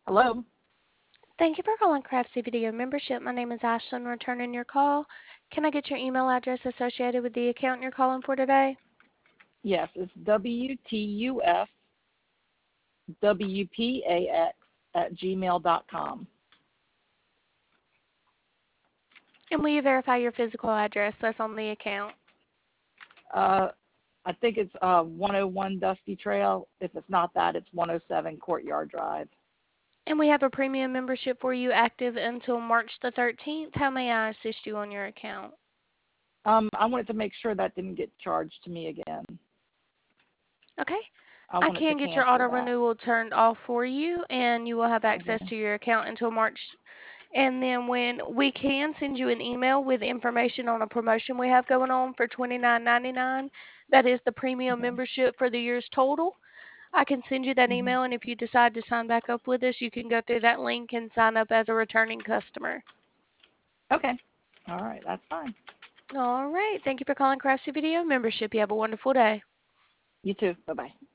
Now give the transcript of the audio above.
Hello? Thank you for calling Craftsy Video Membership. My name is Ashlyn, returning your call. Can I get your email address associated with the account you're calling for today? Yes, it's WTUFWPAX@gmail.com. And will you verify your physical address that's on the account? Uh, I think it's 101 Dusty Trail. If it's not that, it's 107 Courtyard Drive. And we have a premium membership for you active until March the 13th. How may I assist you on your account? I wanted to make sure that didn't get charged to me again. Okay. I I wanted to can get your cancel auto that. renewal turned off for you, and you will have access Okay. to your account until March. And then when we can send you an email with information on a promotion we have going on for $29.99, that is the premium Okay. membership for the year's total. I can send you that hmm email, and if you decide to sign back up with us, you can go through that link and sign up as a returning customer. Okay. All right. That's fine. All right. Thank you for calling Craftsy Video Membership. You have a wonderful day. You too. Bye-bye.